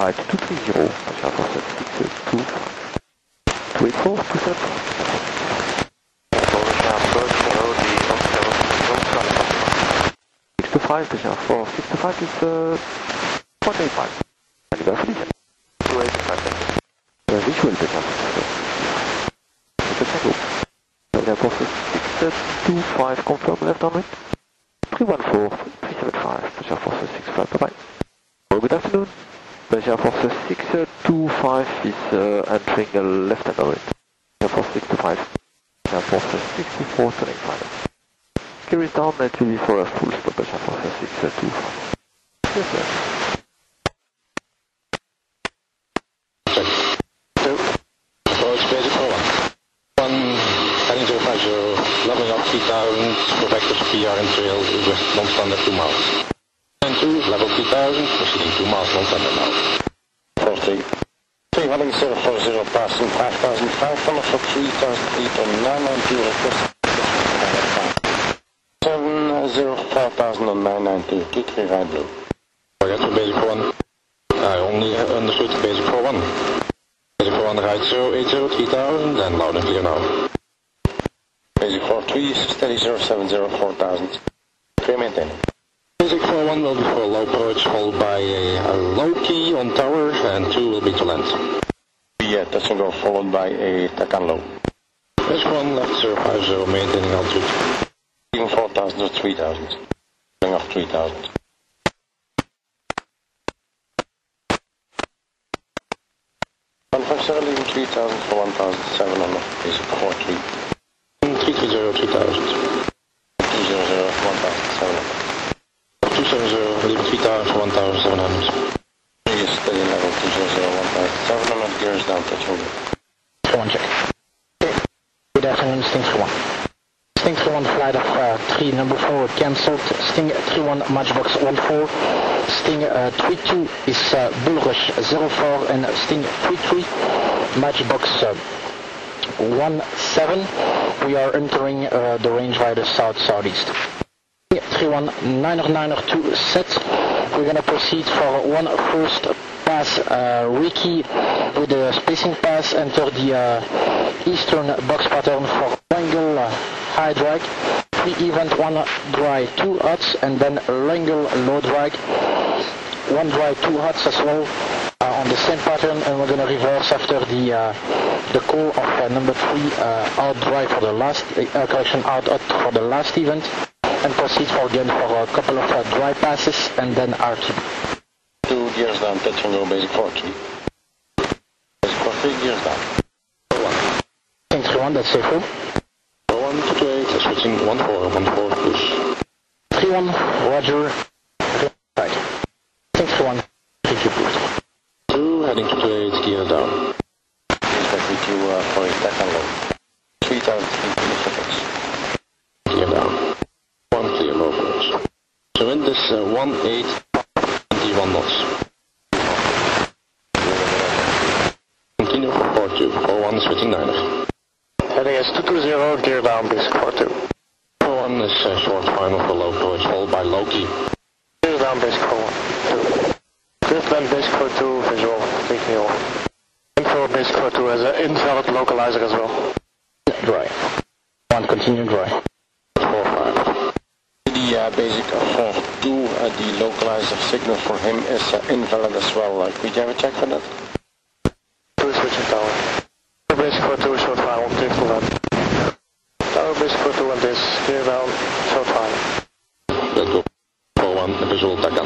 right 230, Russia Forces 6284, 27. Russia approach 0, the observer 625, Russia for 65 is 485. And you got 285. Visual Russia Russia Forces 625, confirm left on it. 314, 375, Russia Forces 65, bye-bye. Well, good afternoon. Russia Forces 625 is entering left hand of it. Russia Force 625, Russia Forces 64, turning final. Carries down, it will be for a full stop, Russia Forces 625. Yes, sir. Heading 050, leveling up 3000, for vectors PR and trail, non-standard 2 miles. And 2, level 3000, proceeding 2 miles, non-standard now. 40. 3, heading 040, passing 5500 for 3000 feet on 992, request 704,000 on 992, 23 right blue. Forget for basic for 1. I only understood basic for 1. Basic for 1 right 080, 3000, and loud and clear now. Basic 43, steady 070, 4000. 3 maintaining. Basic 41 will be for low approach, followed by a low key on tower, and 2 will be to land. Yeah, touch and go, followed by a tack low. Basic 1 left 050, maintaining altitude. Even 4000 or 3000. Going off 3000. Leaving 3000 for 1700, basic 43. 330, 3000. 200, 1700. 270, leaving 3000 for 1700. Steady level 200, 1700, gears down, touch and go. For 1 check. Good afternoon, Sting 31. Sting 31, flight of 3, number 4 cancelled. Sting 31, Matchbox 14. Sting 32 is Bullrush 04 and Sting 33, Matchbox 17. We are entering the range via south-southeast. 31-9er-2 set. We're going to proceed for one first pass, Ricky with the spacing pass, enter the eastern box pattern for Langle high drag, pre-event 1 dry 2 hots, and then Langle low drag, 1 dry 2 hots as well on the same pattern, and we're going to reverse after the call of number 3 out dry for the last correction out hot for the last event, and proceed for again for a couple of dry passes and then RTB. 2 gears down, touch and go, basic 43. Basic 43, gears down. 1. 31, that's safe. 128, switching 14 push. 31, Roger. Right. 31, 3 boost. 2, heading to 28, gear down. Expect me to for a tack and low. 3000 feet in the footage. Gear down. 1 clear low approach. So in this 18, 21 knots. Continue for 42, 41 switching 9er. Heading is 220, gear down, basic 42. 41 is short final for low approach, followed by low key. Gears down, basic 41. Drift band, basic 42, visual, take me over. Info, basic 42 as an invalid localizer as well. Dry. 1, continue dry. 4-5. The basic 42, the localizer signal for him is invalid as well. Could you have a check for that? 2 switching tower. Basic 42, short final, take for that. Tower basic 42 and this, gear down, short final. Let's go. 41, visual tack on.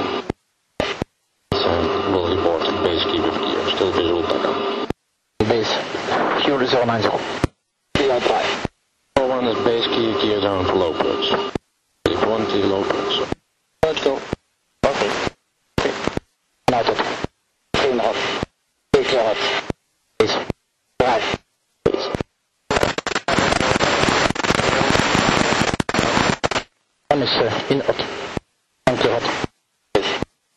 Will report base key with gear, still visual tack on. Base, fuel 090. Clear out dry. 41 is base key, gear down for low approach. 1 key low approach. Let's go. Okay. Now that. 3 hot. 3 hot. Base. Drive. Base. 1 is in hot. 1 clear hot. Base.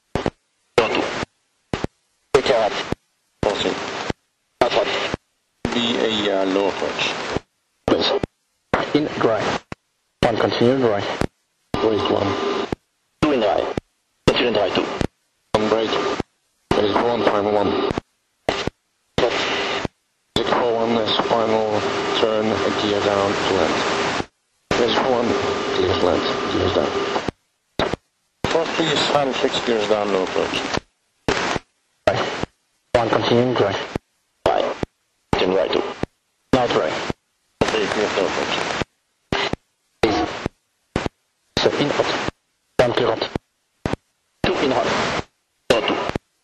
3 clear hot. Also, Out hot. be a low approach. Base. In dry. 1 continue dry. Waste 1. 2 in dry. Continue dry 2. 1 break. Base 151. Basic 41 is final turn, gear down to land. Basic 41, clear to land, gears down. 43 is final, 6 gears down, no approach. Right. 1 continuing dry. Right. Turn right 2. Now dry. Okay, clear to approach. Easy. So in hot. 1 clear hot. 2 in hot. Door 2.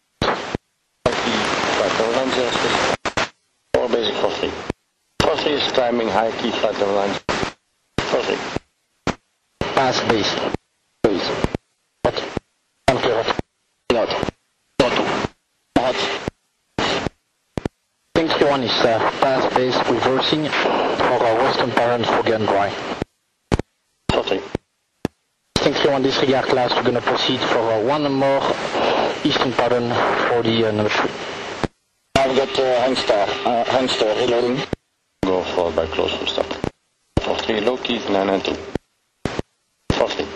5 over line 0, 4 basic 43. 43 is climbing high key flight over line 43. Pass base. Base. Hot. 1 clear hot. In hot. Door 2. Hot. Thing 1 is pass base reversing for our western parent for gun dry. 43. Thing 1 disregard class, we're going to proceed for one more eastern pattern for the number 3. I've got Hangster reloading. Go followed by close full stop. 43 low key, 992. 43.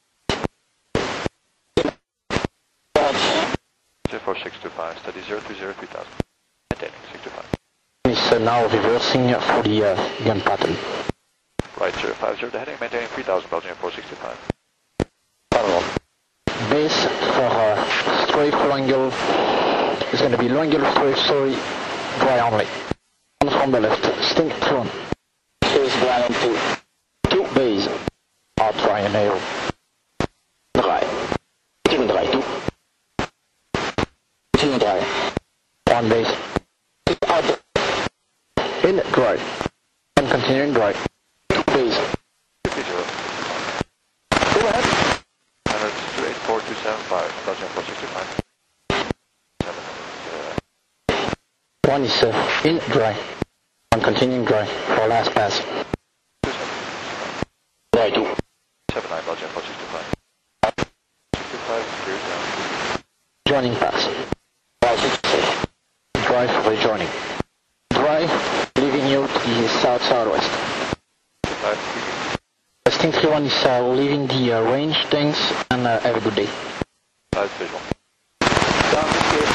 4625, steady 030 3000. Maintaining 625. Is now reversing for the gun pattern. Right 050, the heading maintaining 3000, Belgium 465. Parallel. Base for strafe low angle is going to be low angle strafe, sorry, dry only. One from the left, stink 1. Base dry on 2. 2 base. Hard dry and nail. Dry. Continue dry 2. Continue dry. 1 base. Out. In dry. 1 continuing dry. 2 base. 50. Go ahead. 100-84275, Belgium 465. 1 is in dry. 1 continuing dry for last pass. Dry 2. 79, Belgium 465. 65, clear down. Joining pass. Dry 6. Dry for rejoining. Dry, leaving you to the south-southwest. 5, Stink 1 is leaving the range, thanks, and have a good day. 5 visual. Down the gate,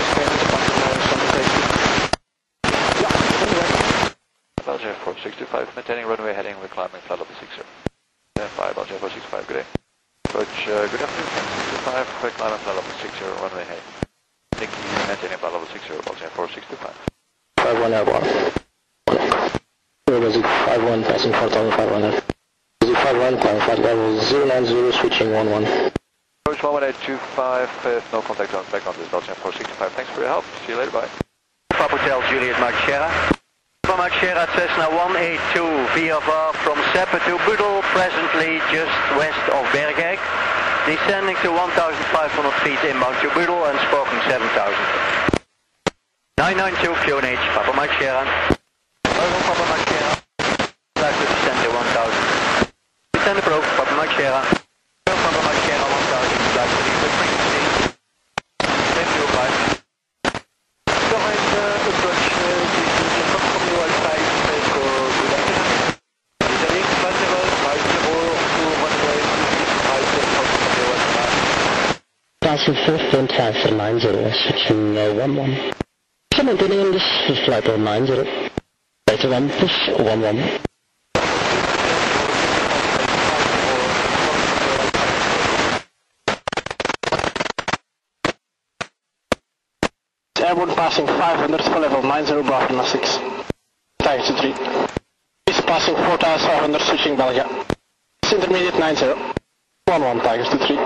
Belgium 465, maintaining runway heading, we're climbing flat level 60. 5, Belgium 465, good day. Approach, good afternoon, 65, we're climbing flat level 60, runway heading. Thank you, maintaining flat level 60, Belgium 465. 51 airborne. Where was it? 51 passing 4500. Is it 51 climbing flight level 090 switching 11. Approach 11825, if no contact zones back on this Belgium 465. Thanks for your help, see you later, bye. Papa Hotel Juliet Mike Sierra. From Mike Sierra Cessna 182 VFR from Seppe to Budel, presently just west of Bergijk. Descending to 1,500 feet inbound to Budel and spoken 7,000. 992 QNH, Papa Mike Sierra. Budel, Papa Mike Sierra. Flight to descend to 1,000. Descend approach, Papa Mike Sierra. Papa Mike Sierra 1,000, flight to the frequency. Thank you, bye. Correct, approach, from your side, go good afternoon. Descending 50, 50 to runway 25, Passing 5th and transfer 90, switching 11. So maintaining on this flight of 90. Later 1, push 11. Airborne passing 500 for level 90, Bravo 6. Tiger to 3. Is passing 4500, switching Belgia. It's intermediate 90. 11, Tigers to 3.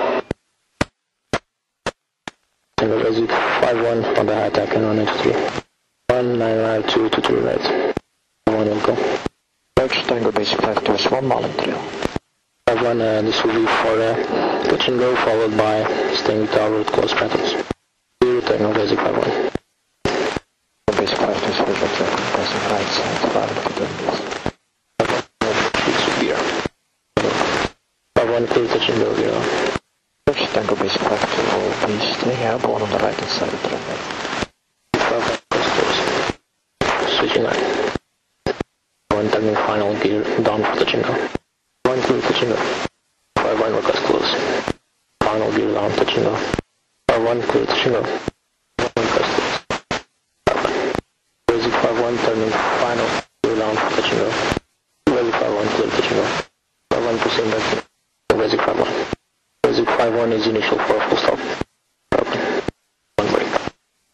Tango Basic 51 on the high attack and 183. 1992 to 3 right. 1 will go. Approach Tango Basic 52 1 mile in trail. 51, this will be for touch and go followed by staying with our route close patterns. 0 Tango Basic 51. Basic 52 passing right side 5 to 10 days. 51 clear touch and go 0. Approach Tango Basic 52 will be staying airborne on the right hand side of the runway. 5 switching line. 1 turning final gear down for touch and go. 1 clear touch and go. 51 request close. Final gear down touch and go. 51 clear touch and go. 1 request close.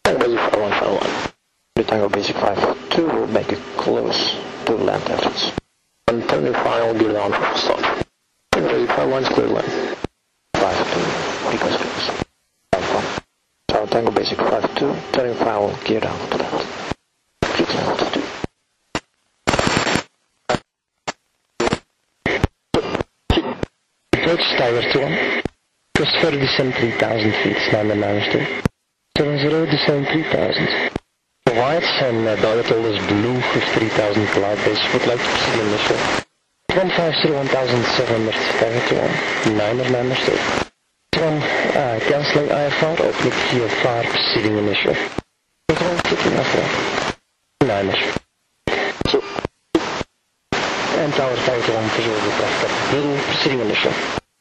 Tango Basic 5151. The Tango Basic 52 will make it close to the land entrance. And turning final gear down for start. Tango Basic 51 is clear land. 52, request clearance. So Tango Basic 52, turning final gear down to land. Keep level 52. Approach Tiger 2-1. Just further descend 3000 feet, stand and 9 70 descend 3000. White and target hold is blue with 3000 cloud base. Would like to proceed initial. 150 1700 target 1. 9er 9er cancelling IFR, opening via far proceeding initial. Control kicking after 9er. So. And tower target 1 verzorgd with after middle proceeding initial.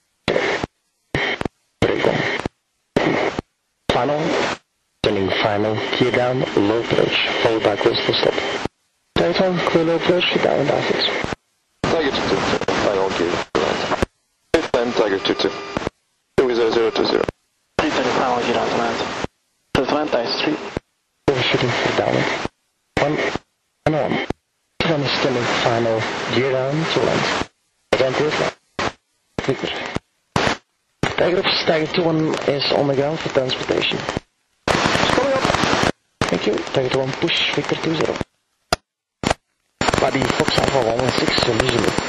Final, turning final, gear down, low approach, followed by close to stop. Target 1, clear low approach, down and downwards. Tiger 22, final gear, land. 5 time, Tiger 22. 20020. 320 final gear out to land. To the land, Tiger 3. Overshooting for downwind. 1 and 1. 1 is turning final, gear down to land. Again to the land. Victor. Tiger 2-1 is on the ground for transportation. Coming up. Thank you. Tiger 2-1 push Victor 20. Body Fox Alpha 116, New Zealand.